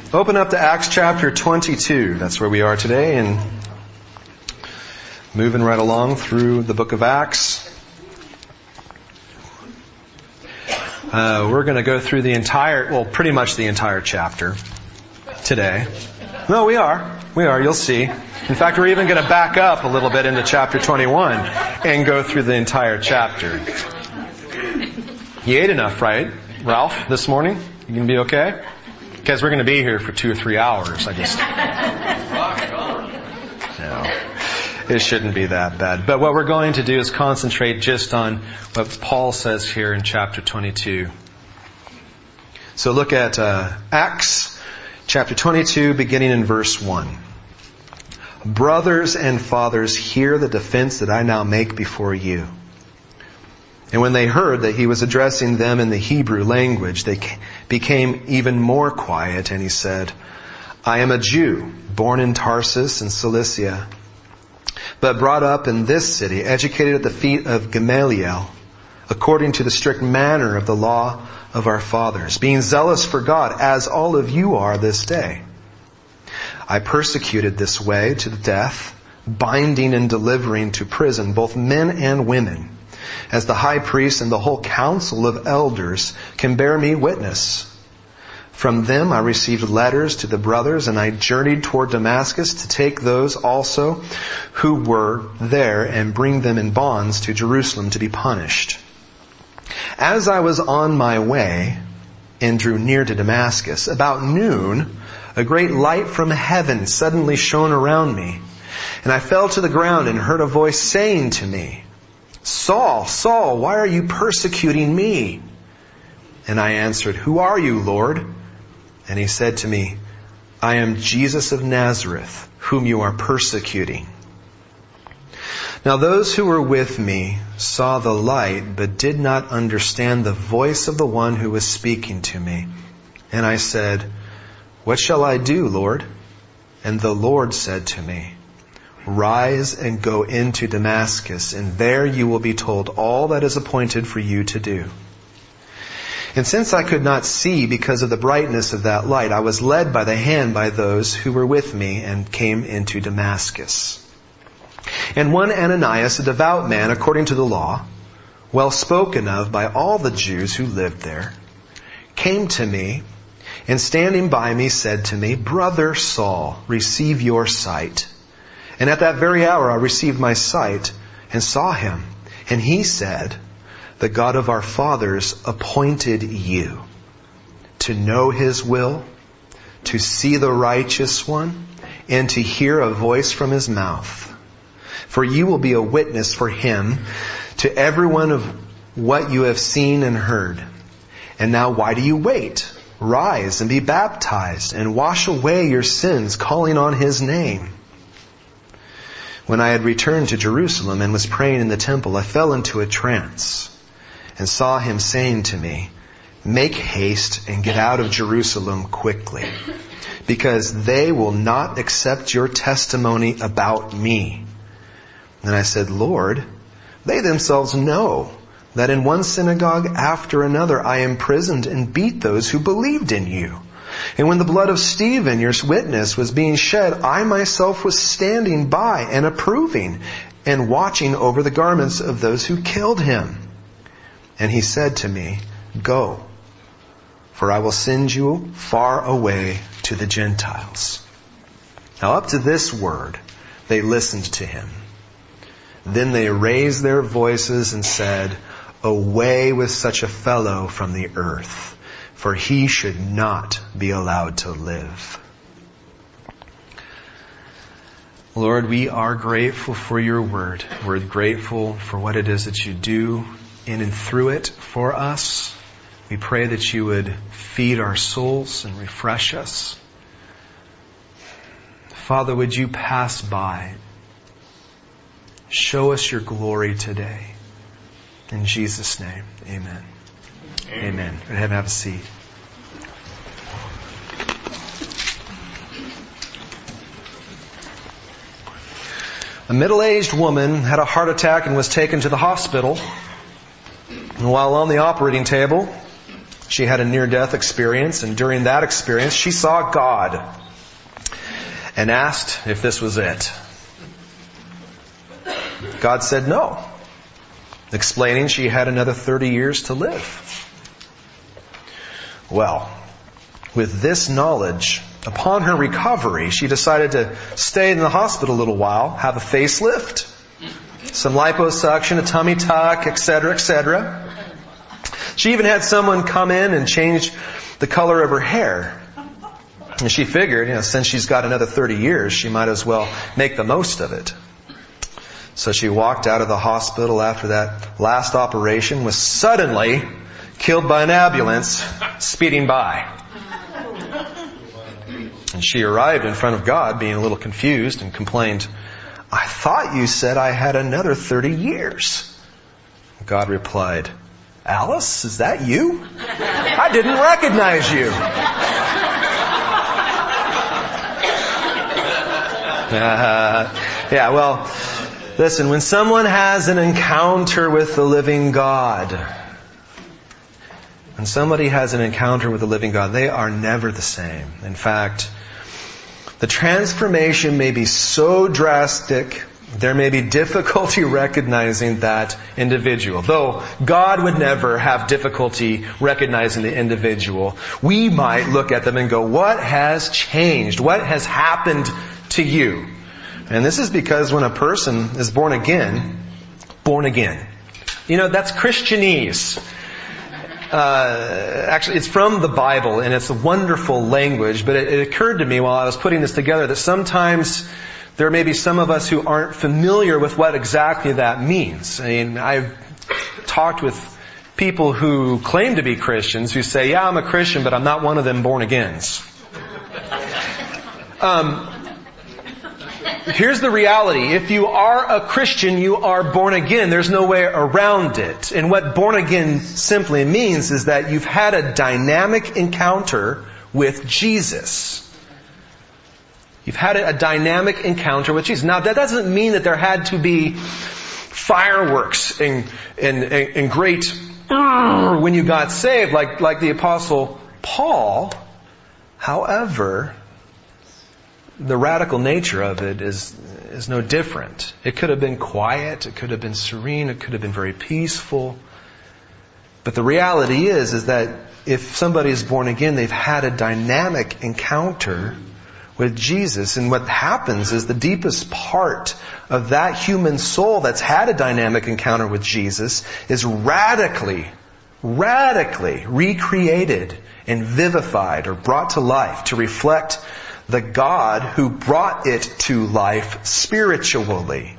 Open up to Acts chapter 22. That's where we are today, and moving right along through the book of Acts. We're going to go through pretty much the entire chapter today. No, we are. You'll see. In fact, we're even going to back up a little bit into chapter 21 and go through the entire chapter. You ate enough, right, Ralph, this morning? You going to be okay? Because we're going to be here for 2 or 3 hours. It shouldn't be that bad. But what we're going to do is concentrate just on what Paul says here in chapter 22. So look at Acts chapter 22, beginning in verse 1. Brothers and fathers, hear the defense that I now make before you. And when they heard that he was addressing them in the Hebrew language, they became even more quiet, and he said, I am a Jew, born in Tarsus in Cilicia, but brought up in this city, educated at the feet of Gamaliel, according to the strict manner of the law of our fathers, being zealous for God, as all of you are this day. I persecuted this way to the death, binding and delivering to prison both men and women, as the high priest and the whole council of elders can bear me witness. From them I received letters to the brothers, and I journeyed toward Damascus to take those also who were there and bring them in bonds to Jerusalem to be punished. As I was on my way and drew near to Damascus, about noon, a great light from heaven suddenly shone around me, and I fell to the ground and heard a voice saying to me, Saul, Saul, why are you persecuting me? And I answered, Who are you, Lord? And he said to me, I am Jesus of Nazareth, whom you are persecuting. Now those who were with me saw the light, but did not understand the voice of the one who was speaking to me. And I said, What shall I do, Lord? And the Lord said to me, Rise and go into Damascus, and there you will be told all that is appointed for you to do. And since I could not see because of the brightness of that light, I was led by the hand by those who were with me and came into Damascus. And one Ananias, a devout man according to the law, well spoken of by all the Jews who lived there, came to me and standing by me said to me, Brother Saul, receive your sight. And at that very hour I received my sight and saw him. And he said, The God of our fathers appointed you to know his will, to see the righteous one, and to hear a voice from his mouth. For you will be a witness for him to everyone of what you have seen and heard. And now why do you wait? Rise and be baptized and wash away your sins, calling on his name. When I had returned to Jerusalem and was praying in the temple, I fell into a trance and saw him saying to me, Make haste and get out of Jerusalem quickly, because they will not accept your testimony about me. And I said, Lord, they themselves know that in one synagogue after another I imprisoned and beat those who believed in you. And when the blood of Stephen, your witness, was being shed, I myself was standing by and approving and watching over the garments of those who killed him. And he said to me, Go, for I will send you far away to the Gentiles. Now up to this word, they listened to him. Then they raised their voices and said, Away with such a fellow from the earth, for he should not be allowed to live. Lord, we are grateful for your word. We're grateful for what it is that you do in and through it for us. We pray that you would feed our souls and refresh us. Father, would you pass by? Show us your glory today. In Jesus' name, amen. Amen. Go ahead and have a seat. A middle-aged woman had a heart attack and was taken to the hospital. And while on the operating table, She had a near-death experience, and during that experience, she saw God and asked if this was it. God said no, explaining she had another 30 years to live. Well, with this knowledge, upon her recovery, she decided to stay in the hospital a little while, have a facelift, some liposuction, a tummy tuck, etc., etc. She even had someone come in and change the color of her hair. And she figured, since she's got another 30 years, she might as well make the most of it. So she walked out of the hospital after that last operation, was suddenly killed by an ambulance speeding by. And she arrived in front of God being a little confused and complained, "I thought you said I had another 30 years. God replied, "Alice, is that you? I didn't recognize you." Well, listen, when someone has an encounter with the living God, when somebody has an encounter with the living God, they are never the same. In fact, the transformation may be so drastic, there may be difficulty recognizing that individual. Though God would never have difficulty recognizing the individual, we might look at them and go, what has changed? What has happened to you? And this is because when a person is born again, that's Christianese. Actually, it's from the Bible, and it's a wonderful language, but it occurred to me while I was putting this together that sometimes there may be some of us who aren't familiar with what exactly that means. I mean, I've talked with people who claim to be Christians who say, yeah, I'm a Christian, but I'm not one of them born-agains. Here's the reality. If you are a Christian, you are born again. There's no way around it. And what born again simply means is that you've had a dynamic encounter with Jesus. You've had a dynamic encounter with Jesus. Now, that doesn't mean that there had to be fireworks and great when you got saved, like the Apostle Paul. However, the radical nature of it is no different. It could have been quiet, it could have been serene, it could have been very peaceful. But the reality is that if somebody is born again, they've had a dynamic encounter with Jesus. And what happens is the deepest part of that human soul that's had a dynamic encounter with Jesus is radically recreated and vivified or brought to life to reflect the God who brought it to life spiritually.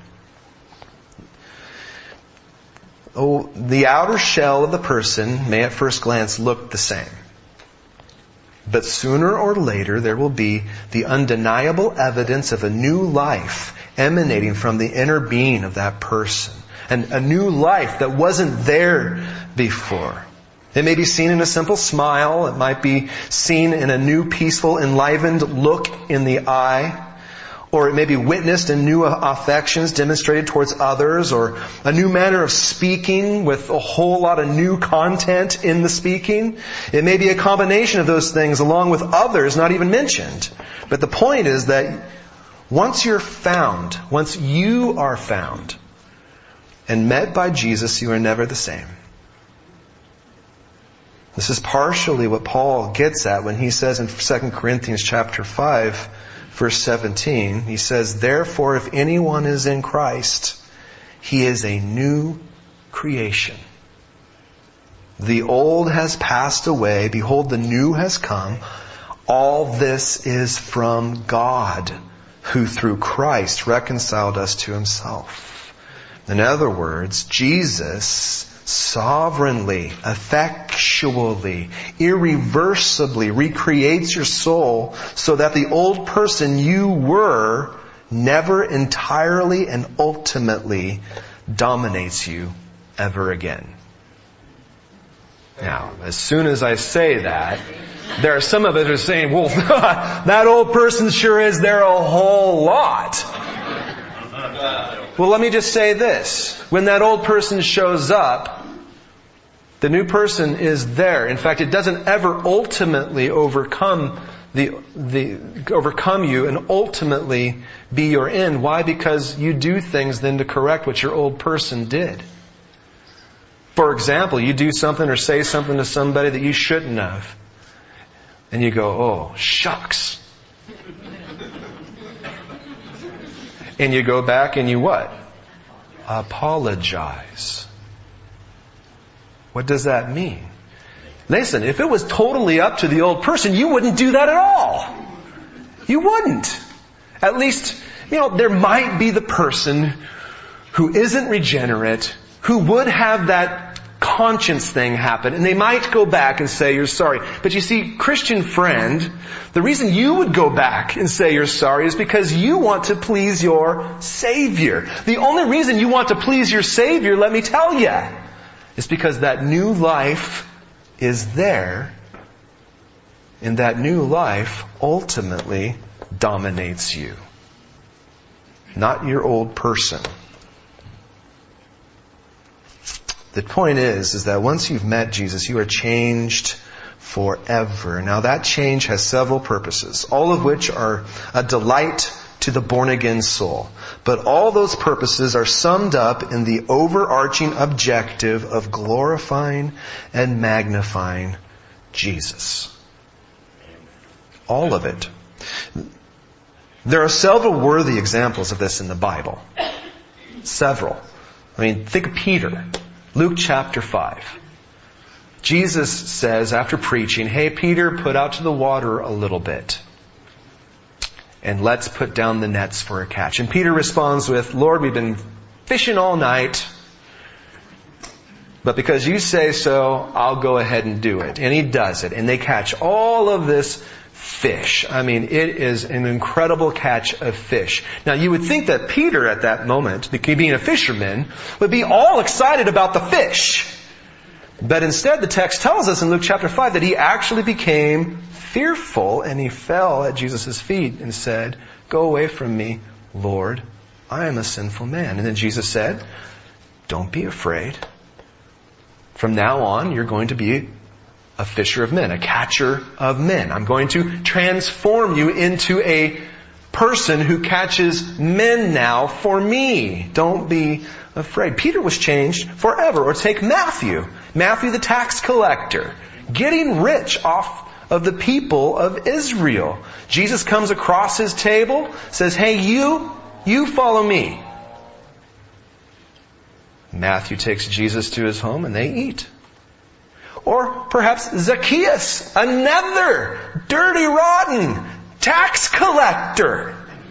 Oh, the outer shell of the person may at first glance look the same. But sooner or later there will be the undeniable evidence of a new life emanating from the inner being of that person. And a new life that wasn't there before. It may be seen in a simple smile. It might be seen in a new, peaceful, enlivened look in the eye. Or it may be witnessed in new affections demonstrated towards others. Or a new manner of speaking with a whole lot of new content in the speaking. It may be a combination of those things along with others not even mentioned. But the point is that once you are found and met by Jesus, you are never the same. This is partially what Paul gets at when he says in 2 Corinthians chapter 5, verse 17, he says, "Therefore, if anyone is in Christ, he is a new creation. The old has passed away. Behold, the new has come. All this is from God, who through Christ reconciled us to Himself." In other words, Jesus sovereignly, effectually, irreversibly recreates your soul so that the old person you were never entirely and ultimately dominates you ever again. Now, as soon as I say that, there are some of us who are saying, well, that old person sure is there a whole lot. Well, let me just say this. When that old person shows up, The new person is there. In fact, it doesn't ever ultimately overcome you and ultimately be your end. Why? Because you do things then to correct what your old person did. For example, you do something or say something to somebody that you shouldn't have. And you go, oh, shucks. And you go back and you what? Apologize. What does that mean? Listen, if it was totally up to the old person, you wouldn't do that at all. You wouldn't. At least, there might be the person who isn't regenerate, who would have that conscience thing happen, and they might go back and say, you're sorry. But you see, Christian friend, the reason you would go back and say you're sorry is because you want to please your Savior. The only reason you want to please your Savior, let me tell you, is because that new life is there, and that new life ultimately dominates you. Not your old person. The point is that once you've met Jesus, you are changed forever. Now that change has several purposes, all of which are a delight to the born-again soul. But all those purposes are summed up in the overarching objective of glorifying and magnifying Jesus. All of it. There are several worthy examples of this in the Bible. Several. Think of Peter. Luke chapter 5. Jesus says after preaching, hey Peter, put out to the water a little bit. And let's put down the nets for a catch. And Peter responds with, Lord, we've been fishing all night, but because you say so, I'll go ahead and do it. And he does it. And they catch all of this fish. It is an incredible catch of fish. Now you would think that Peter at that moment, being a fisherman, would be all excited about the fish. But instead the text tells us in Luke chapter 5 that he actually became fearful and he fell at Jesus' feet and said, go away from me, Lord, I am a sinful man. And then Jesus said, don't be afraid. From now on, you're going to be a fisher of men, a catcher of men. I'm going to transform you into a person who catches men now for me. Don't be afraid. Peter was changed forever. Or take Matthew the tax collector, getting rich off of the people of Israel. Jesus comes across his table, says, hey, you follow me. Matthew takes Jesus to his home and they eat. Or perhaps Zacchaeus, another dirty, rotten tax collector.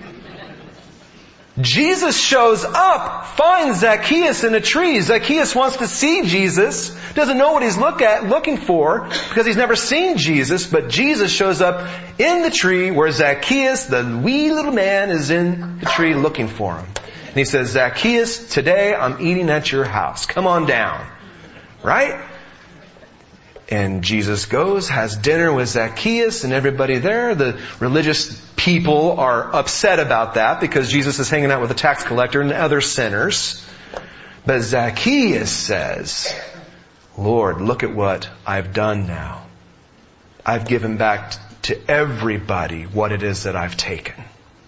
Jesus shows up, finds Zacchaeus in a tree. Zacchaeus wants to see Jesus, doesn't know what he's looking for because he's never seen Jesus, but Jesus shows up in the tree where Zacchaeus, the wee little man, is in the tree looking for him. And he says, Zacchaeus, today I'm eating at your house. Come on down. Right? And Jesus goes, has dinner with Zacchaeus and everybody there. The religious people are upset about that because Jesus is hanging out with a tax collector and other sinners. But Zacchaeus says, Lord, look at what I've done now. I've given back to everybody what it is that I've taken.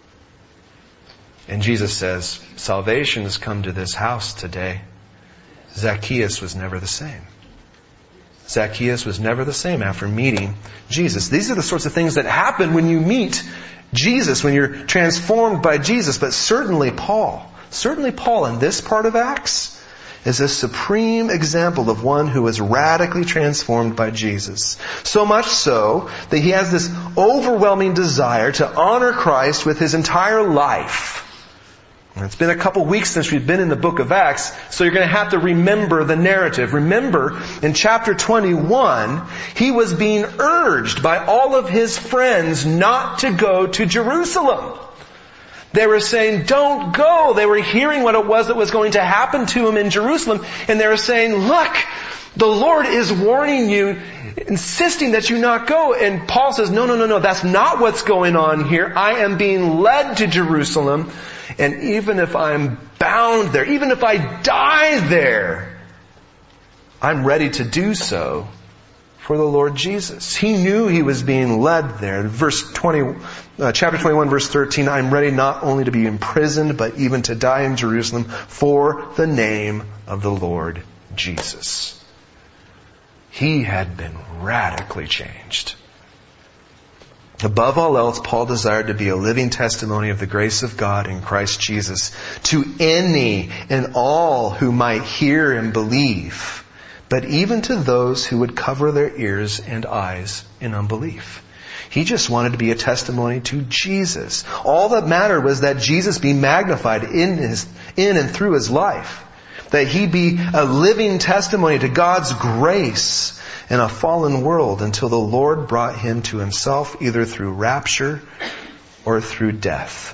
And Jesus says, salvation has come to this house today. Zacchaeus was never the same. Zacchaeus was never the same after meeting Jesus. These are the sorts of things that happen when you meet Jesus, when you're transformed by Jesus. But certainly Paul in this part of Acts is a supreme example of one who was radically transformed by Jesus. So much so that he has this overwhelming desire to honor Christ with his entire life. It's been a couple weeks since we've been in the book of Acts, so you're going to have to remember the narrative. Remember, in chapter 21, he was being urged by all of his friends not to go to Jerusalem. They were saying, don't go. They were hearing what it was that was going to happen to him in Jerusalem, and they were saying, look, the Lord is warning you, insisting that you not go. And Paul says, no, that's not what's going on here. I am being led to Jerusalem. And even if I'm bound there, even if I die there, I'm ready to do so for the Lord Jesus. He knew he was being led there. Chapter 21, verse 13, I'm ready not only to be imprisoned, but even to die in Jerusalem for the name of the Lord Jesus. He had been radically changed. Above all else, Paul desired to be a living testimony of the grace of God in Christ Jesus to any and all who might hear and believe, but even to those who would cover their ears and eyes in unbelief. He just wanted to be a testimony to Jesus. All that mattered was that Jesus be magnified in and through his life. That he be a living testimony to God's grace in a fallen world until the Lord brought him to himself, either through rapture or through death.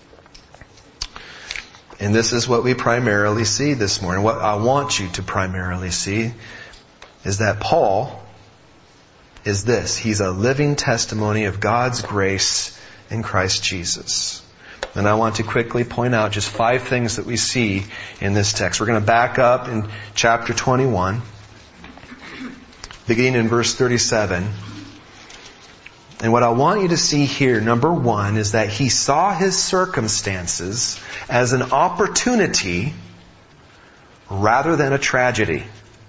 And this is what we primarily see this morning. What I want you to primarily see is that Paul is this. He's a living testimony of God's grace in Christ Jesus. And I want to quickly point out just 5 things that we see in this text. We're going to back up in chapter 21, beginning in verse 37. And what I want you to see here, number 1, is that he saw his circumstances as an opportunity rather than a tragedy.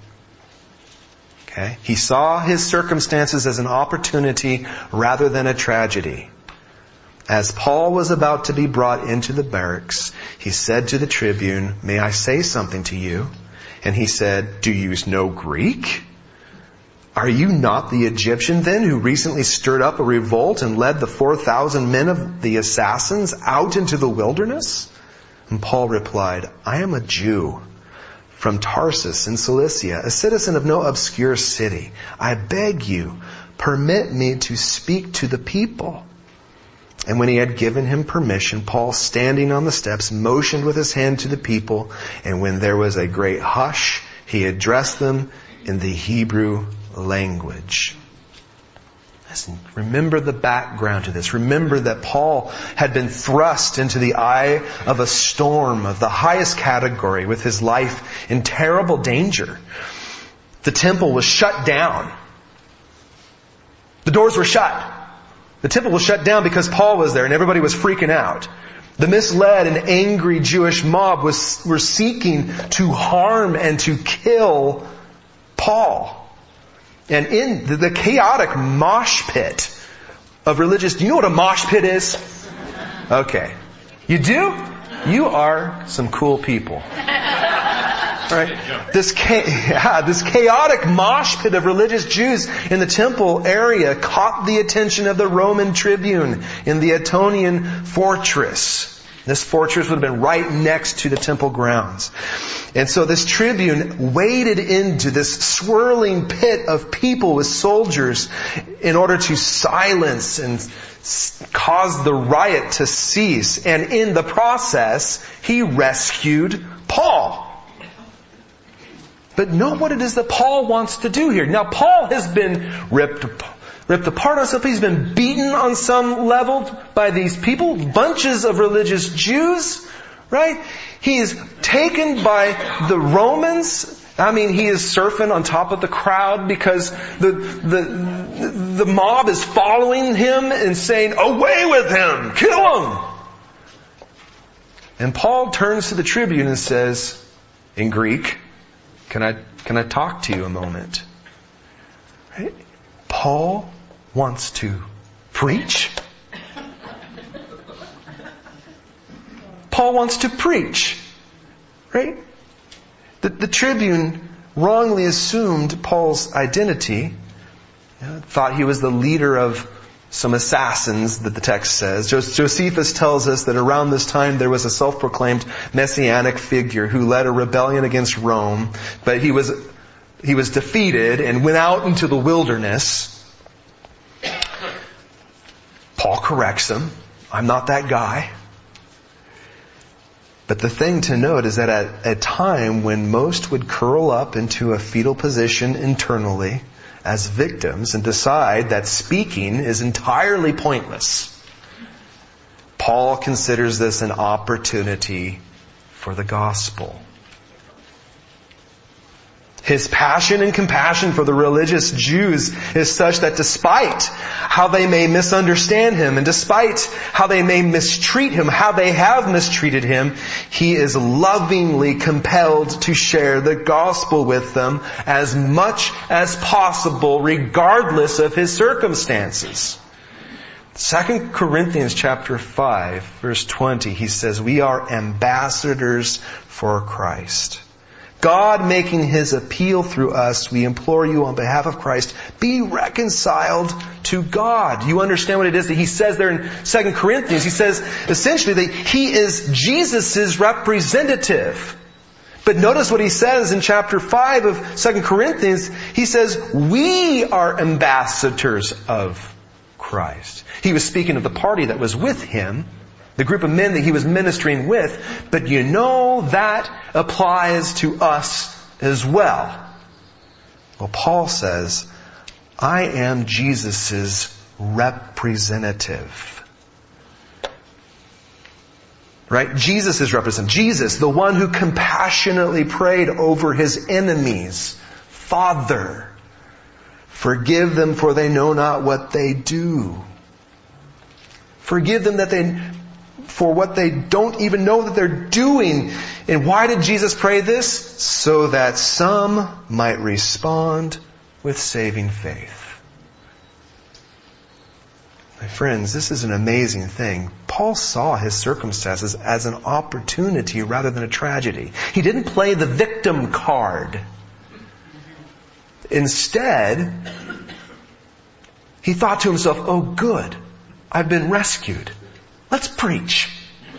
Okay? He saw his circumstances as an opportunity rather than a tragedy. As Paul was about to be brought into the barracks, he said to the tribune, "May I say something to you?" And he said, "Do you know Greek? Are you not the Egyptian then who recently stirred up a revolt and led the 4,000 men of the assassins out into the wilderness?" And Paul replied, "I am a Jew from Tarsus in Cilicia, a citizen of no obscure city. I beg you, permit me to speak to the people." And when he had given him permission, Paul, standing on the steps, motioned with his hand to the people. And when there was a great hush, he addressed them in the Hebrew language. Listen, remember the background to this. Remember that Paul had been thrust into the eye of a storm of the highest category, with his life in terrible danger. The temple was shut down. The doors were shut. The temple was shut down because Paul was there, and everybody was freaking out. The misled and angry Jewish mob were seeking to harm and to kill Paul. And in the chaotic mosh pit of religious... Do you know what a mosh pit is? Okay. You do? You are some cool people. Right? This chaotic mosh pit of religious Jews in the temple area caught the attention of the Roman tribune in the Antonian fortress. This fortress would have been right next to the temple grounds. And so this tribune waded into this swirling pit of people with soldiers in order to silence and cause the riot to cease. And in the process, he rescued Paul. But note what it is that Paul wants to do here. Now, Paul has been ripped apart on something. He's been beaten on some level by these people, bunches of religious Jews, right? He is taken by the Romans. I mean, he is surfing on top of the crowd because the mob is following him and saying, "Away with him! Kill him!" And Paul turns to the tribune and says, in Greek, Can I talk to you a moment? Right? Paul wants to preach. Paul wants to preach. Right? The tribune wrongly assumed Paul's identity. Thought he was the leader of some assassins, that the text says. Josephus tells us that around this time there was a self-proclaimed messianic figure who led a rebellion against Rome, but he was defeated and went out into the wilderness. Paul corrects him. "I'm not that guy." But the thing to note is that at a time when most would curl up into a fetal position internally as victims and decide that speaking is entirely pointless, Paul considers this an opportunity for the gospel. His passion and compassion for the religious Jews is such that despite how they may misunderstand Him and despite how they may mistreat Him, how they have mistreated Him, He is lovingly compelled to share the gospel with them as much as possible, regardless of His circumstances. 2 Corinthians chapter 5, verse 20, he says, we are ambassadors for Christ. God making His appeal through us, we implore you on behalf of Christ, be reconciled to God. You understand what it is that he says there in 2 Corinthians? He says essentially that He is Jesus' representative. But notice what he says in chapter 5 of 2 Corinthians. He says, we are ambassadors of Christ. He was speaking of the party that was with him, the group of men that he was ministering with, but you know that applies to us as well. Well, Paul says, I am Jesus' representative. Right? Jesus is representative. Jesus, the one who compassionately prayed over His enemies. Father, forgive them, for they know not what they do. Forgive them for what they don't even know that they're doing. And why did Jesus pray this? So that some might respond with saving faith. My friends, this is an amazing thing. Paul saw his circumstances as an opportunity rather than a tragedy. He didn't play the victim card. Instead, he thought to himself, oh good, I've been rescued. Let's preach.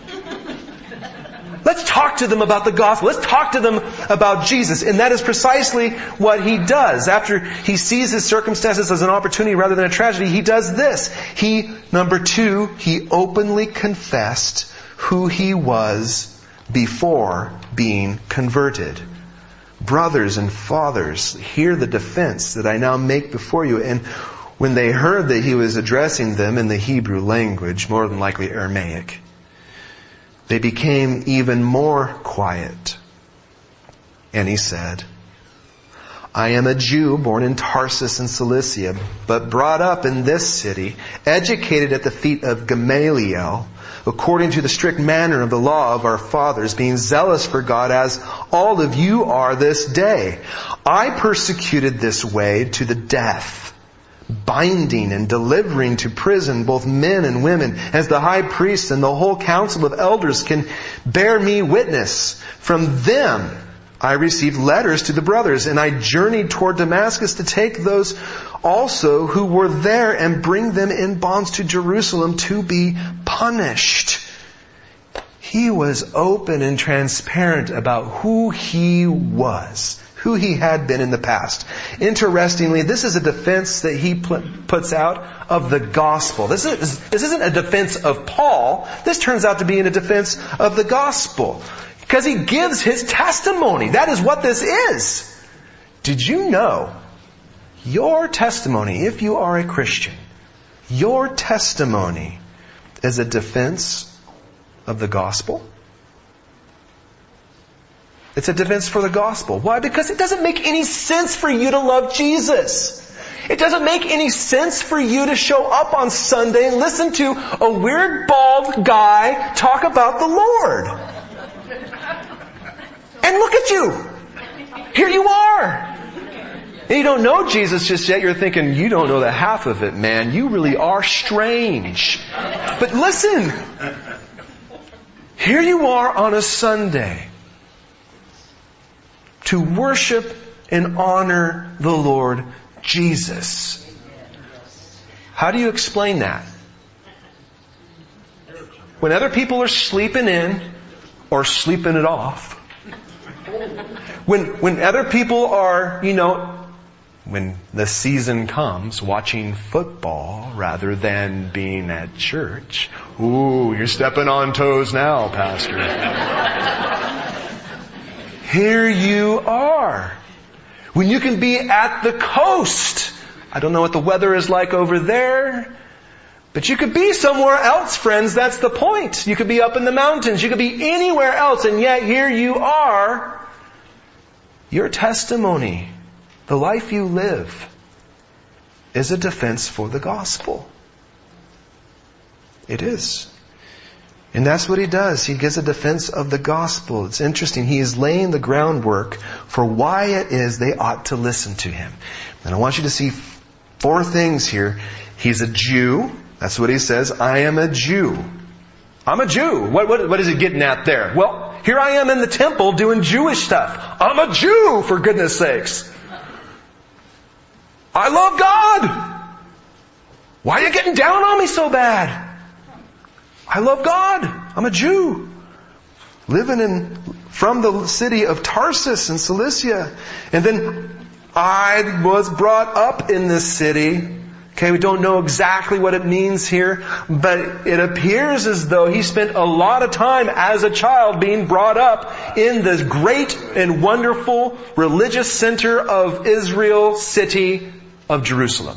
Let's talk to them about the gospel. Let's talk to them about Jesus. And that is precisely what he does. After he sees his circumstances as an opportunity rather than a tragedy, he does this. Number 2, he openly confessed who he was before being converted. Brothers and fathers, hear the defense that I now make before you. And when they heard that he was addressing them in the Hebrew language, more than likely Aramaic, they became even more quiet. And he said, I am a Jew born in Tarsus in Cilicia, but brought up in this city, educated at the feet of Gamaliel, according to the strict manner of the law of our fathers, being zealous for God as all of you are this day. I persecuted this way to the death, binding and delivering to prison both men and women, as the high priest and the whole council of elders can bear me witness. From them I received letters to the brothers, and I journeyed toward Damascus to take those also who were there and bring them in bonds to Jerusalem to be punished. He was open and transparent about who he was, who he had been in the past. Interestingly, this is a defense that he puts out of the gospel. This isn't a defense of Paul. This turns out to be a defense of the gospel. Because he gives his testimony. That is what this is. Did you know your testimony, if you are a Christian, your testimony is a defense of the gospel? It's a defense for the gospel. Why? Because it doesn't make any sense for you to love Jesus. It doesn't make any sense for you to show up on Sunday and listen to a weird bald guy talk about the Lord. And look at you. Here you are. And you don't know Jesus just yet. You're thinking, you don't know the half of it, man. You really are strange. But listen. Here you are on a Sunday to worship and honor the Lord Jesus. How do you explain that? When other people are sleeping in or sleeping it off. When other people are, when the season comes, watching football rather than being at church. Ooh, you're stepping on toes now, Pastor. Here you are. When you can be at the coast. I don't know what the weather is like over there. But you could be somewhere else, friends. That's the point. You could be up in the mountains. You could be anywhere else. And yet here you are Your testimony, the life you live, is a defense for the gospel. It is. And that's what he does. He gives a defense of the gospel. It's interesting. He is laying the groundwork for why it is they ought to listen to him. And I want you to see 4 things here. He's a Jew. That's what he says. I am a Jew. I'm a Jew. What is he getting at there? Well, here I am in the temple doing Jewish stuff. I'm a Jew, for goodness sakes. I love God. Why are you getting down on me so bad? I love God. I'm a Jew. Living from the city of Tarsus in Cilicia. And then I was brought up in this city. Okay, we don't know exactly what it means here, but it appears as though he spent a lot of time as a child being brought up in this great and wonderful religious center of Israel, city of Jerusalem.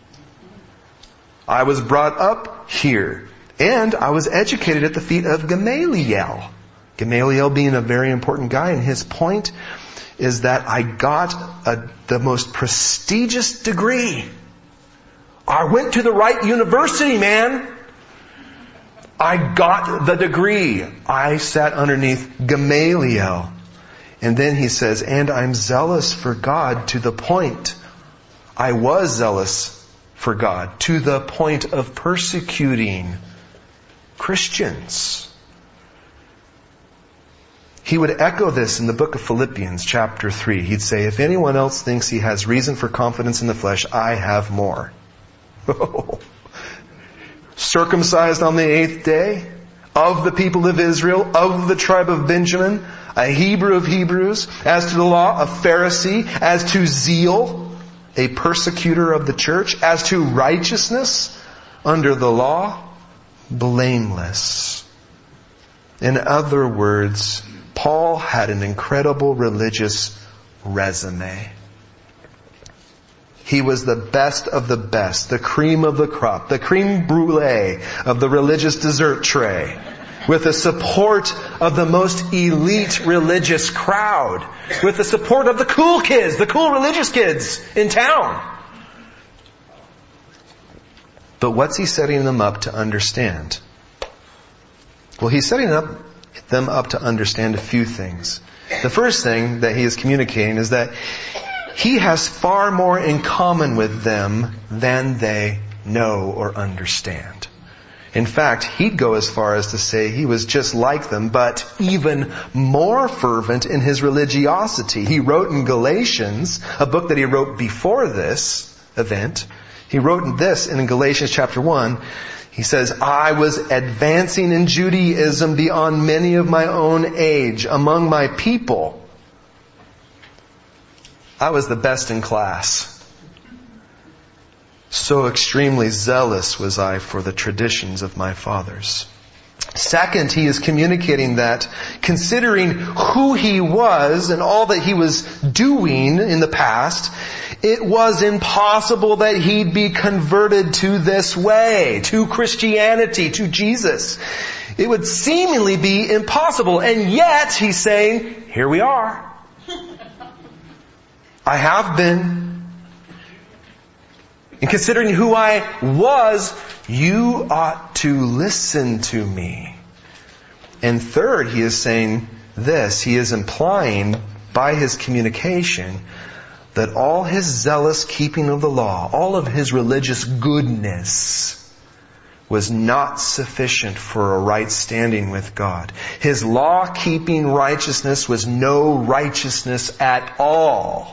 I was brought up here. And I was educated at the feet of Gamaliel. Gamaliel being a very important guy, and his point is that I got the most prestigious degree. I went to the right university, man. I got the degree. I sat underneath Gamaliel. And then he says, and I'm zealous for God to the point. I was zealous for God to the point of persecuting Christians. He would echo this in the book of Philippians chapter 3. He'd say, if anyone else thinks he has reason for confidence in the flesh, I have more. Circumcised on the 8th day, of the people of Israel, of the tribe of Benjamin, a Hebrew of Hebrews, as to the law, a Pharisee, as to zeal, a persecutor of the church, as to righteousness under the law, blameless. In other words, Paul had an incredible religious resume. He was the best of the best, the cream of the crop, the creme brulee of the religious dessert tray, with the support of the most elite religious crowd, with the support of the cool kids, the cool religious kids in town. But what's he setting them up to understand? Well, he's setting them up to understand a few things. The first thing that he is communicating is that he has far more in common with them than they know or understand. In fact, he'd go as far as to say he was just like them, but even more fervent in his religiosity. He wrote in Galatians, a book that he wrote before this event, he wrote this in Galatians chapter 1. He says, I was advancing in Judaism beyond many of my own age. Among my people, I was the best in class. So extremely zealous was I for the traditions of my fathers. Second, he is communicating that considering who he was and all that he was doing in the past, it was impossible that he'd be converted to this way, to Christianity, to Jesus. It would seemingly be impossible. And yet, he's saying, here we are. I have been. And considering who I was, you ought to listen to me. And third, he is saying this. He is implying by his communication that all his zealous keeping of the law, all of his religious goodness, was not sufficient for a right standing with God. His law-keeping righteousness was no righteousness at all.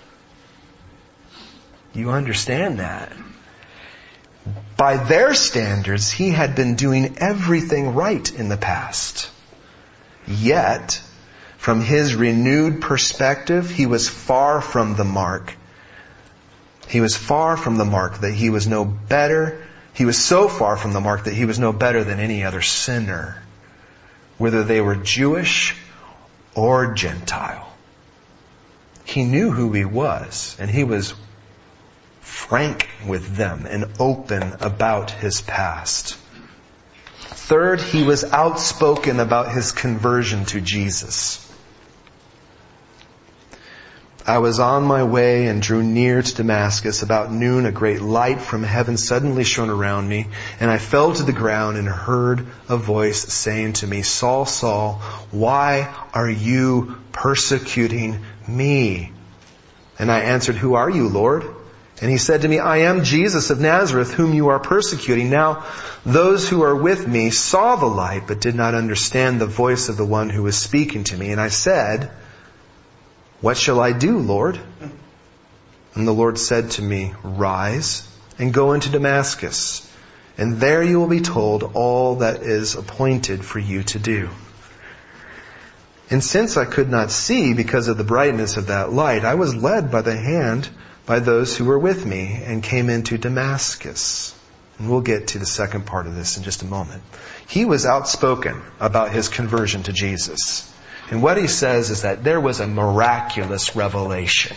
You understand that? By their standards, he had been doing everything right in the past. Yet, from his renewed perspective, he was far from the mark. He was far from the mark that he was no better. He was so far from the mark that he was no better than any other sinner, whether they were Jewish or Gentile. He knew who he was, and he was frank with them and open about his past. Third, he was outspoken about his conversion to Jesus. I was on my way and drew near to Damascus. About noon, a great light from heaven suddenly shone around me, and I fell to the ground and heard a voice saying to me, Saul, Saul, why are you persecuting me? And I answered, Who are you, Lord? And he said to me, I am Jesus of Nazareth, whom you are persecuting. Now, those who are with me saw the light, but did not understand the voice of the one who was speaking to me. And I said, What shall I do, Lord? And the Lord said to me, Rise and go into Damascus, and there you will be told all that is appointed for you to do. And since I could not see because of the brightness of that light, I was led by the hand by those who were with me and came into Damascus. And we'll get to the second part of this in just a moment. He was outspoken about his conversion to Jesus. And what he says is that there was a miraculous revelation.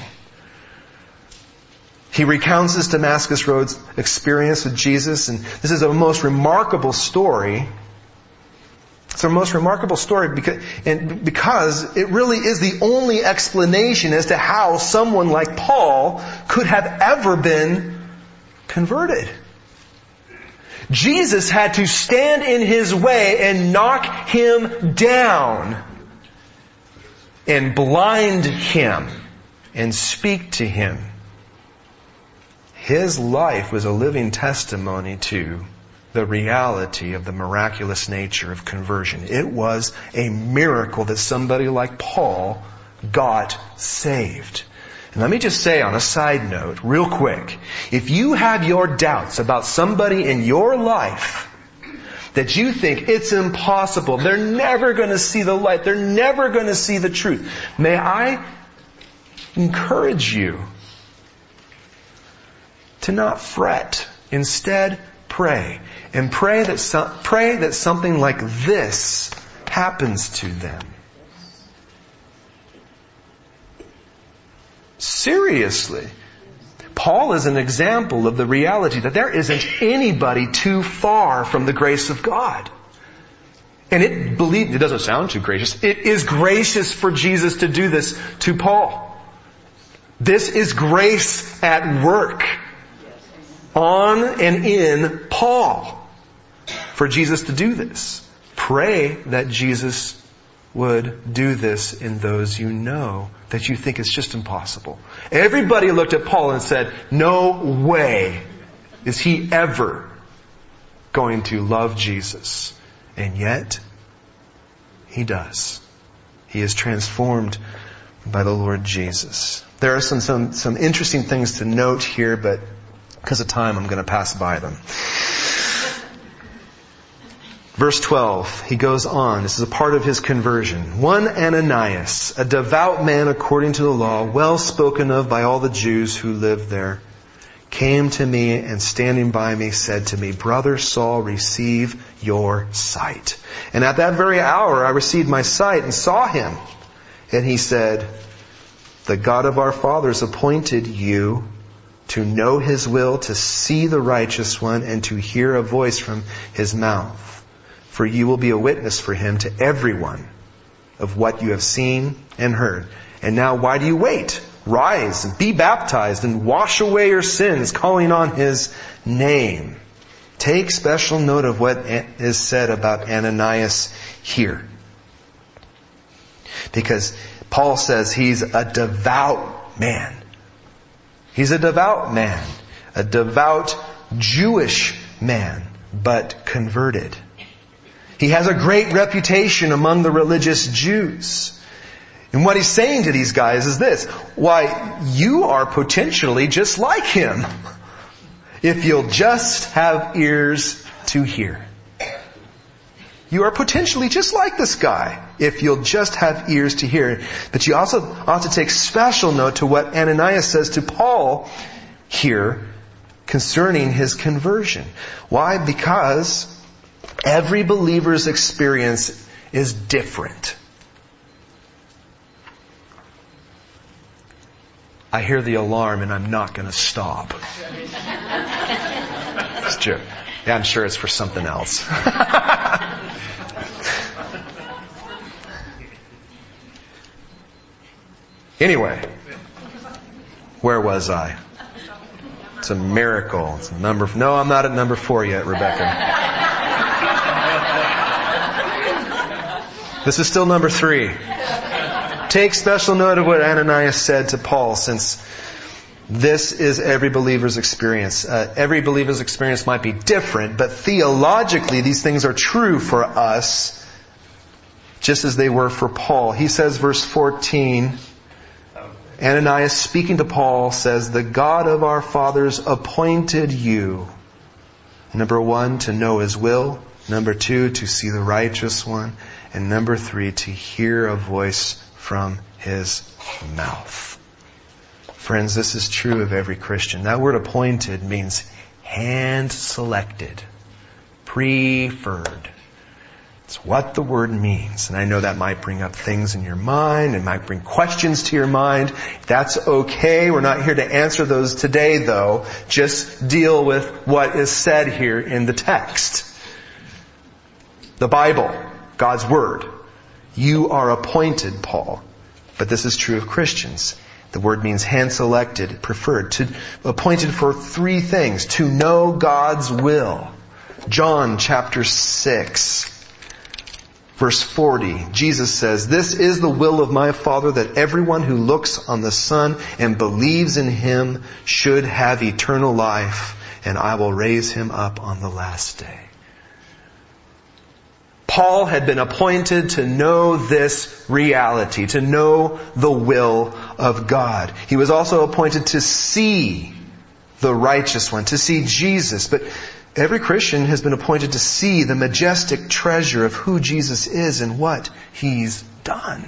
He recounts his Damascus Road's experience with Jesus, and this is a most remarkable story. It's a most remarkable story because it really is the only explanation as to how someone like Paul could have ever been converted. Jesus had to stand in his way and knock him down and blind him and speak to him. His life was a living testimony to the reality of the miraculous nature of conversion. It was a miracle that somebody like Paul got saved. And let me just say on a side note, real quick, if you have your doubts about somebody in your life that you think it's impossible, they're never going to see the light, they're never going to see the truth, may I encourage you to not fret. Instead, pray. And pray that something like this happens to them. Seriously. Paul is an example of the reality that there isn't anybody too far from the grace of God. And it doesn't sound too gracious. It is gracious for Jesus to do this to Paul. This is grace at work on and in Paul for Jesus to do this. Pray that Jesus would do this in those you know that you think it's just impossible. Everybody looked at Paul and said, no way is he ever going to love Jesus. And yet, he does. He is transformed by the Lord Jesus. There are some interesting things to note here, but because of time, I'm going to pass by them. Verse 12, he goes on. This is a part of his conversion. One Ananias, a devout man according to the law, well spoken of by all the Jews who lived there, came to me and standing by me said to me, Brother Saul, receive your sight. And at that very hour I received my sight and saw him. And he said, the God of our fathers appointed you to know His will, to see the righteous one, and to hear a voice from His mouth. For you will be a witness for Him to everyone of what you have seen and heard. And now why do you wait? Rise and be baptized and wash away your sins, calling on His name. Take special note of what is said about Ananias here. Because Paul says he's a devout man. He's a devout man. A devout Jewish man, but converted. He has a great reputation among the religious Jews. And what he's saying to these guys is this: why, you are potentially just like him if you'll just have ears to hear. You are potentially just like this guy if you'll just have ears to hear. But you also ought to take special note to what Ananias says to Paul here concerning his conversion. Why? Because every believer's experience is different. I hear the alarm and I'm not going to stop. It's true. Yeah, I'm sure it's for something else. Anyway, Where was I? It's a miracle. It's no, I'm not at number 4 yet, Rebecca. This is still number 3. Take special note of what Ananias said to Paul, since this is every believer's experience. Every believer's experience might be different, but theologically these things are true for us, just as they were for Paul. He says, verse 14, Ananias speaking to Paul says, the God of our fathers appointed you, number 1, to know His will, number 2, to see the righteous one, and number 3, to hear a voice from His mouth. Friends, this is true of every Christian. That word appointed means hand-selected, preferred. It's what the word means. And I know that might bring up things in your mind. It might bring questions to your mind. That's okay. We're not here to answer those today, though. Just deal with what is said here in the text. The Bible, God's Word. You are appointed, Paul. But this is true of Christians. The word means hand-selected, preferred, appointed for 3 things. To know God's will. John chapter 6, verse 40. Jesus says, this is the will of my Father, that everyone who looks on the Son and believes in Him should have eternal life, and I will raise him up on the last day. Paul had been appointed to know this reality, to know the will of God. He was also appointed to see the righteous one, to see Jesus. But every Christian has been appointed to see the majestic treasure of who Jesus is and what He's done.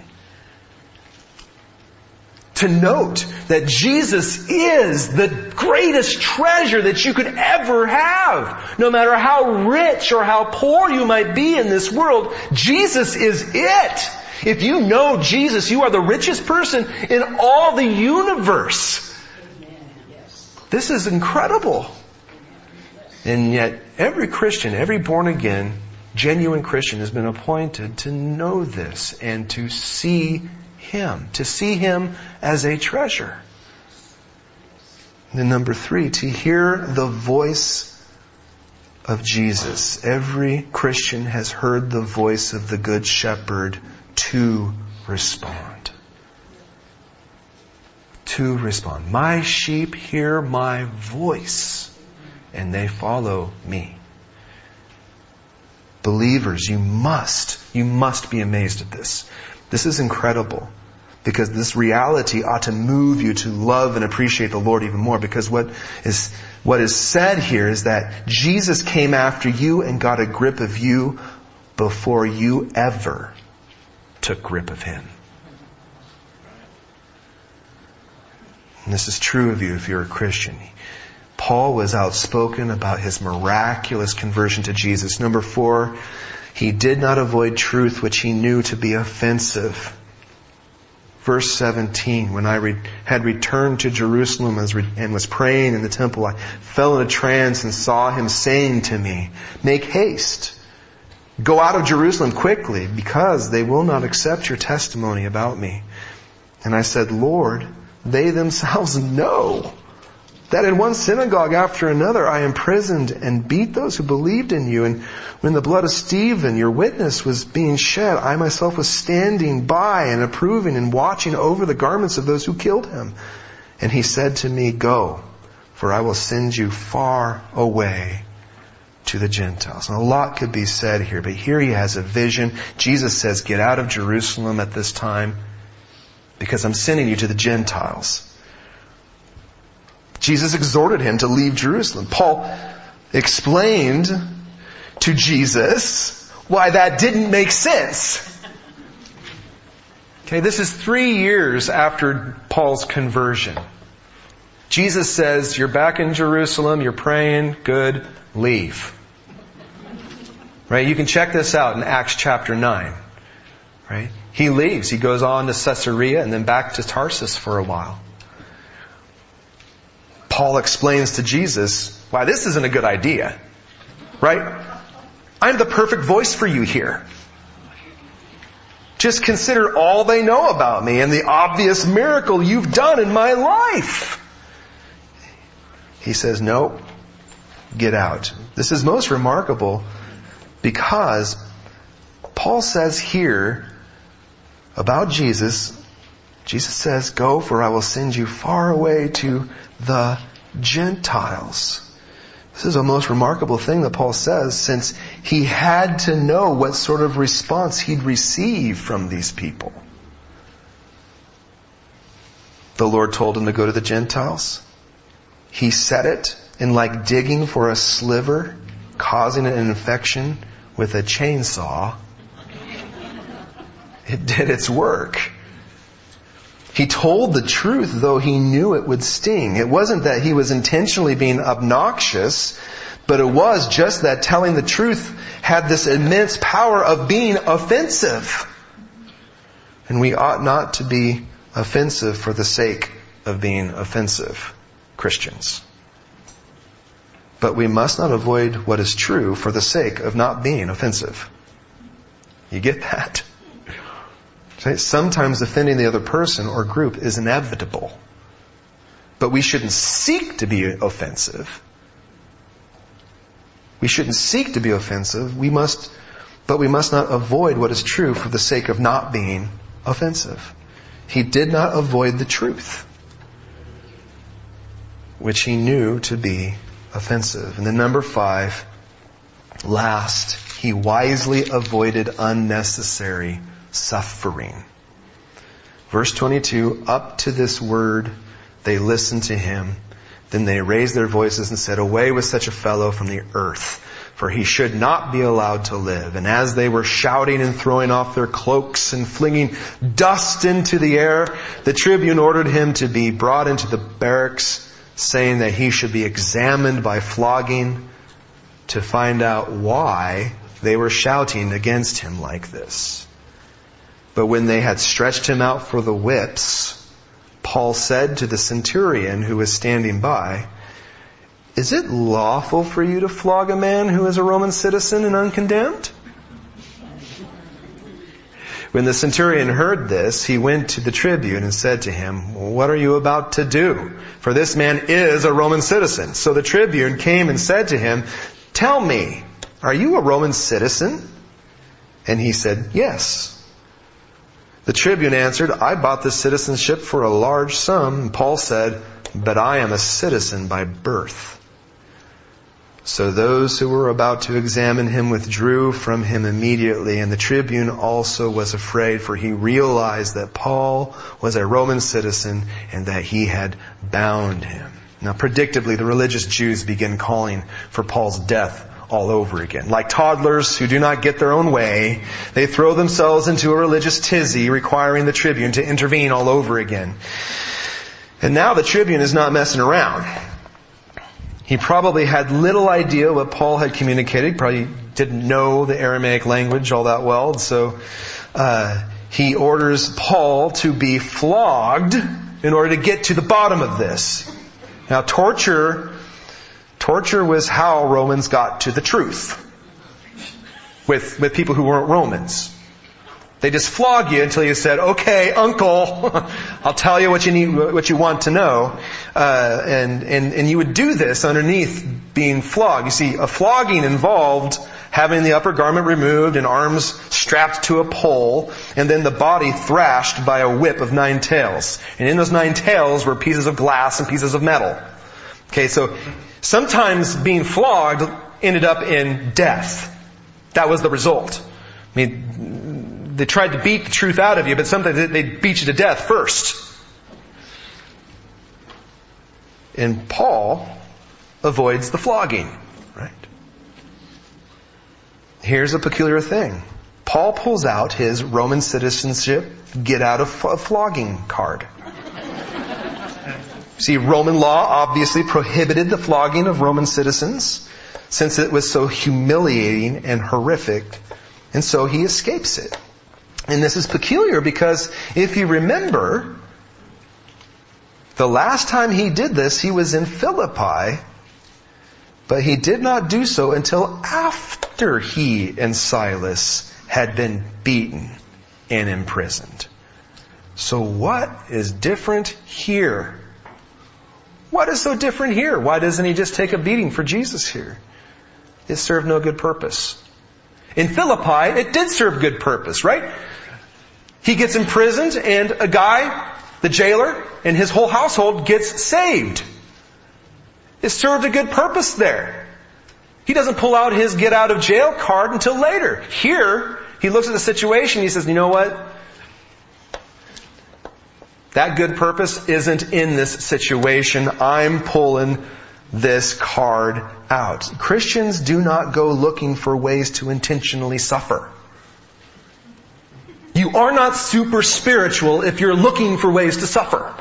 To note that Jesus is the greatest treasure that you could ever have. No matter how rich or how poor you might be in this world, Jesus is it. If you know Jesus, you are the richest person in all the universe. This is incredible. And yet every Christian, every born again, genuine Christian has been appointed to know this and to see Him, to see Him as a treasure. And then number 3, to hear the voice of Jesus. Every Christian has heard the voice of the Good Shepherd to respond. To respond. My sheep hear my voice, and they follow me. Believers, you must be amazed at this. This is incredible, because this reality ought to move you to love and appreciate the Lord even more, because what is said here is that Jesus came after you and got a grip of you before you ever took grip of Him. And this is true of you if you're a Christian. Paul was outspoken about his miraculous conversion to Jesus. Number 4, he did not avoid truth which he knew to be offensive. Verse 17, when I had returned to Jerusalem and was praying in the temple, I fell in a trance and saw Him saying to me, make haste, go out of Jerusalem quickly, because they will not accept your testimony about me. And I said, Lord, they themselves know that in one synagogue after another I imprisoned and beat those who believed in you. And when the blood of Stephen, your witness, was being shed, I myself was standing by and approving and watching over the garments of those who killed him. And he said to me, go, for I will send you far away to the Gentiles. And a lot could be said here, but here he has a vision. Jesus says, get out of Jerusalem at this time, because I'm sending you to the Gentiles. Jesus exhorted him to leave Jerusalem. Paul explained to Jesus why that didn't make sense. Okay, this is 3 years after Paul's conversion. Jesus says, you're back in Jerusalem, you're praying, good, leave. Right? You can check this out in Acts chapter 9. Right? He leaves. He goes on to Caesarea and then back to Tarsus for a while. Paul explains to Jesus why this isn't a good idea. Right? I'm the perfect voice for you here. Just consider all they know about me and the obvious miracle you've done in my life. He says, no, get out. This is most remarkable because Paul says here about Jesus, Jesus says, go, for I will send you far away to the Gentiles. This is a most remarkable thing that Paul says, since he had to know what sort of response he'd receive from these people. The Lord told him to go to the Gentiles. He said it, and like digging for a sliver, causing an infection with a chainsaw, it did its work. He told the truth, though he knew it would sting. It wasn't that he was intentionally being obnoxious, but it was just that telling the truth had this immense power of being offensive. And we ought not to be offensive for the sake of being offensive, Christians. But we must not avoid what is true for the sake of not being offensive. You get that? Sometimes offending the other person or group is inevitable. But we shouldn't seek to be offensive. We shouldn't seek to be offensive. But we must not avoid what is true for the sake of not being offensive. He did not avoid the truth, which he knew to be offensive. And then number 5, last, he wisely avoided unnecessary suffering. Verse 22, up to this word, they listened to him. Then they raised their voices and said, away with such a fellow from the earth, for he should not be allowed to live. And as they were shouting and throwing off their cloaks and flinging dust into the air, the tribune ordered him to be brought into the barracks, saying that he should be examined by flogging to find out why they were shouting against him like this. But when they had stretched him out for the whips, Paul said to the centurion who was standing by, is it lawful for you to flog a man who is a Roman citizen and uncondemned? When the centurion heard this, he went to the tribune and said to him, what are you about to do? For this man is a Roman citizen. So the tribune came and said to him, tell me, are you a Roman citizen? And he said, yes. The tribune answered, I bought this citizenship for a large sum. And Paul said, but I am a citizen by birth. So those who were about to examine him withdrew from him immediately, and the tribune also was afraid, for he realized that Paul was a Roman citizen and that he had bound him. Now, predictably, the religious Jews begin calling for Paul's death all over again. Like toddlers who do not get their own way, they throw themselves into a religious tizzy, requiring the tribune to intervene all over again. And now the tribune is not messing around. He probably had little idea what Paul had communicated. Probably didn't know the Aramaic language all that well. So he orders Paul to be flogged in order to get to the bottom of this. Now, torture was how Romans got to the truth with people who weren't Romans. They just flog you until you said, okay, uncle, I'll tell you what you need, what you want to know. And you would do this underneath being flogged. You see, a flogging involved having the upper garment removed and arms strapped to a pole, and then the body thrashed by a whip of 9 tails. And in those 9 tails were pieces of glass and pieces of metal. Okay, so sometimes being flogged ended up in death. That was the result. I mean, they tried to beat the truth out of you, but sometimes they beat you to death first. And Paul avoids the flogging, right? Here's a peculiar thing. Paul pulls out his Roman citizenship get out of flogging card. See, Roman law obviously prohibited the flogging of Roman citizens since it was so humiliating and horrific. And so he escapes it. And this is peculiar because if you remember, the last time he did this, he was in Philippi, but he did not do so until after he and Silas had been beaten and imprisoned. So what is different here? What is so different here? Why doesn't he just take a beating for Jesus here? It served no good purpose. In Philippi, it did serve good purpose, right? He gets imprisoned and a guy, the jailer, and his whole household gets saved. It served a good purpose there. He doesn't pull out his get out of jail card until later. Here, he looks at the situation, he says, you know what? That good purpose isn't in this situation. I'm pulling this card out. Christians do not go looking for ways to intentionally suffer. You are not super spiritual if you're looking for ways to suffer.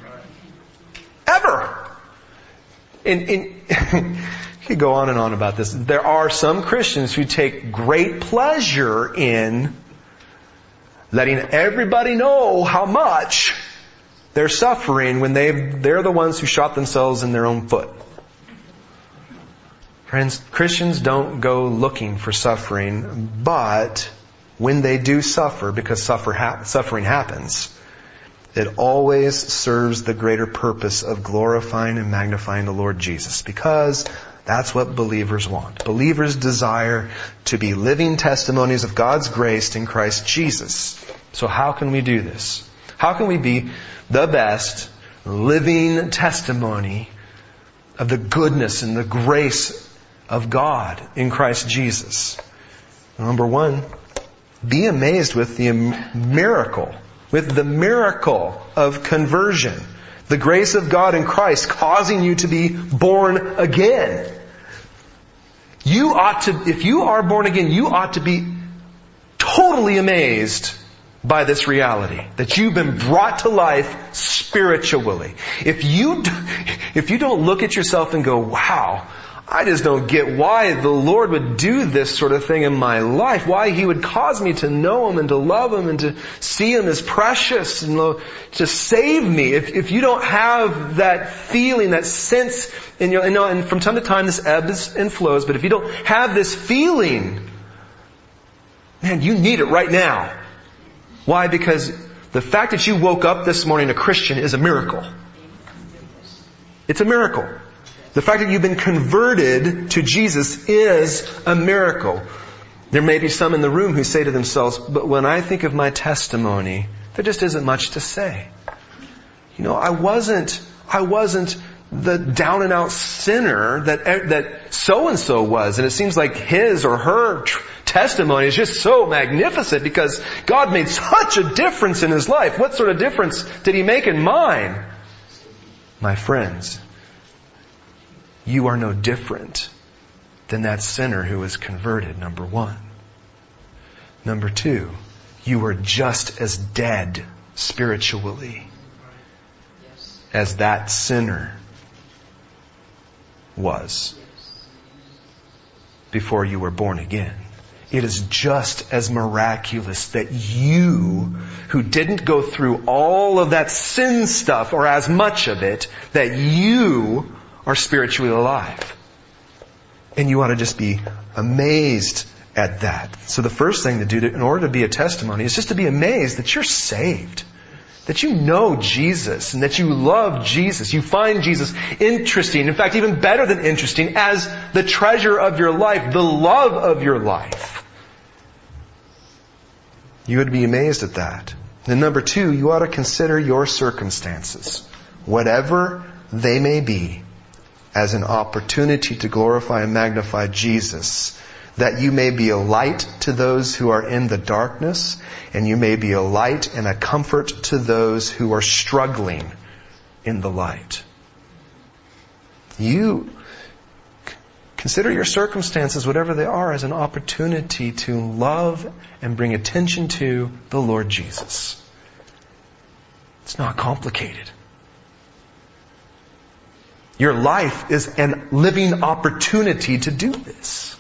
Ever. You could go on and on about this. There are some Christians who take great pleasure in letting everybody know how much they're suffering when they're the ones who shot themselves in their own foot. Friends, Christians don't go looking for suffering, but when they do suffer, because suffering happens, it always serves the greater purpose of glorifying and magnifying the Lord Jesus, because that's what believers want. Believers desire to be living testimonies of God's grace in Christ Jesus. So how can we do this? How can we be the best living testimony of the goodness and the grace of God in Christ Jesus? Number one, be amazed with the miracle of conversion. The grace of God in Christ causing you to be born again. If you are born again, you ought to be totally amazed by this reality, that you've been brought to life spiritually. If you don't look at yourself and go, wow, I just don't get why the Lord would do this sort of thing in my life, why He would cause me to know Him and to love Him and to see Him as precious and to save me. If you don't have that feeling, that sense, and from time to time this ebbs and flows, but if you don't have this feeling, man, you need it right now. Why? Because the fact that you woke up this morning a Christian is a miracle. It's a miracle. The fact that you've been converted to Jesus is a miracle. There may be some in the room who say to themselves, but when I think of my testimony, there just isn't much to say. I wasn't the down and out sinner that so-and-so was. And it seems like his or her testimony is just so magnificent because God made such a difference in his life. What sort of difference did He make in mine? My friends, you are no different than that sinner who was converted, number one. Number two, you are just as dead spiritually as that sinner was before you were born again. It is just as miraculous that you, who didn't go through all of that sin stuff or as much of it, that you are spiritually alive. And you ought to just be amazed at that. So the first thing to do in order to be a testimony is just to be amazed that you're saved. That you know Jesus and that you love Jesus. You find Jesus interesting. In fact, even better than interesting, as the treasure of your life, the love of your life. You would be amazed at that. Then number two, you ought to consider your circumstances, whatever they may be, as an opportunity to glorify and magnify Jesus, that you may be a light to those who are in the darkness, and you may be a light and a comfort to those who are struggling in the light. You consider your circumstances, whatever they are, as an opportunity to love and bring attention to the Lord Jesus. It's not complicated. Your life is a living opportunity to do this.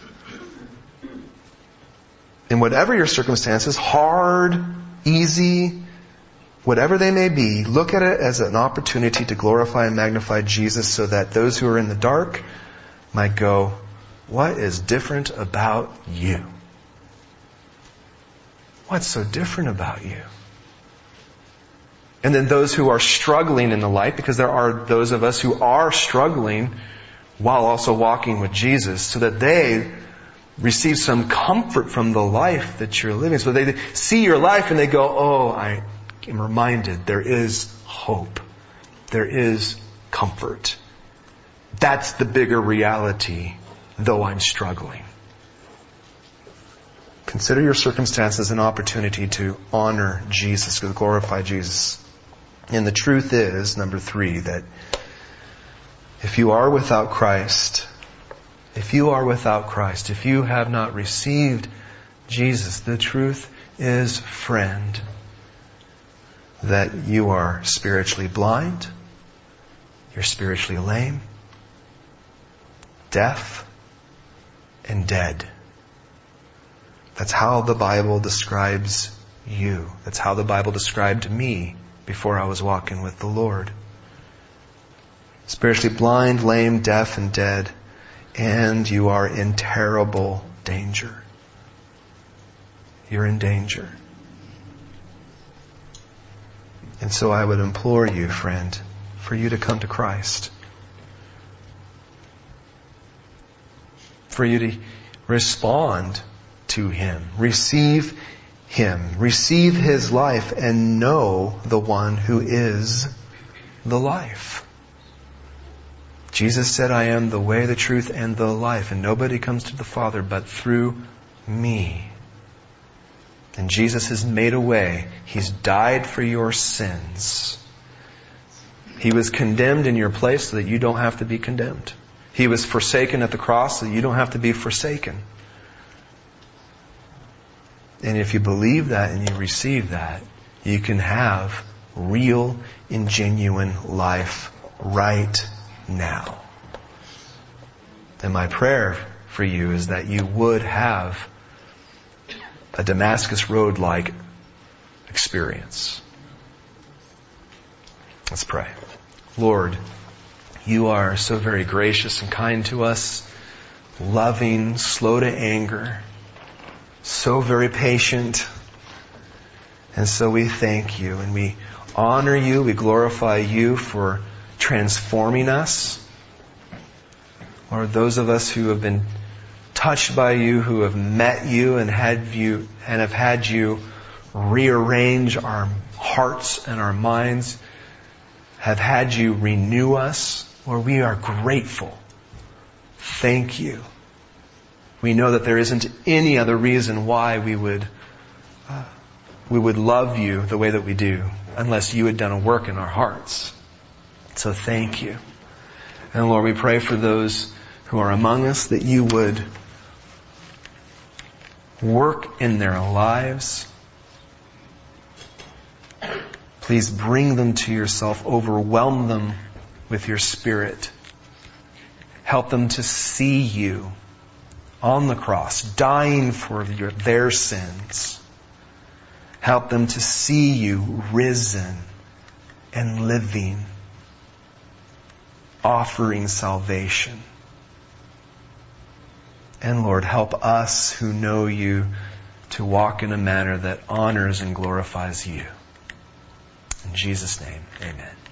And whatever your circumstances, hard, easy, whatever they may be, look at it as an opportunity to glorify and magnify Jesus so that those who are in the dark might go, what is different about you? What's so different about you? And then those who are struggling in the light, because there are those of us who are struggling while also walking with Jesus, so that they receive some comfort from the life that you're living. So they see your life and they go, oh, I am reminded there is hope. There is comfort. That's the bigger reality, though I'm struggling. Consider your circumstances an opportunity to honor Jesus, to glorify Jesus. And the truth is, number 3, that if you are without Christ, if you have not received Jesus, the truth is, friend, that you are spiritually blind, you're spiritually lame, deaf, and dead. That's how the Bible describes you. That's how the Bible described me before I was walking with the Lord. Spiritually blind, lame, deaf, and dead. And you are in terrible danger. You're in danger. And so I would implore you, friend, for you to come to Christ. For you to respond to Him. Receive Him. Receive His life and know the one who is the life. Jesus said, I am the way, the truth, and the life, and nobody comes to the Father but through me. And Jesus has made a way. He's died for your sins. He was condemned in your place so that you don't have to be condemned. He was forsaken at the cross so that you don't have to be forsaken. And if you believe that and you receive that, you can have real and genuine life right now. And my prayer for you is that you would have a Damascus Road-like experience. Let's pray. Lord, you are so very gracious and kind to us, loving, slow to anger, so very patient. And so we thank you and we honor you, we glorify you for transforming us. Lord, those of us who have been touched by you, who have met you and have had you rearrange our hearts and our minds, have had you renew us, Lord, we are grateful. Thank you. We know that there isn't any other reason why we would love you the way that we do unless you had done a work in our hearts. So thank you. And Lord, we pray for those who are among us that you would work in their lives. Please bring them to yourself. Overwhelm them with your Spirit. Help them to see you on the cross, dying for their sins. Help them to see you risen and living, offering salvation. And Lord, help us who know you to walk in a manner that honors and glorifies you. In Jesus' name, amen.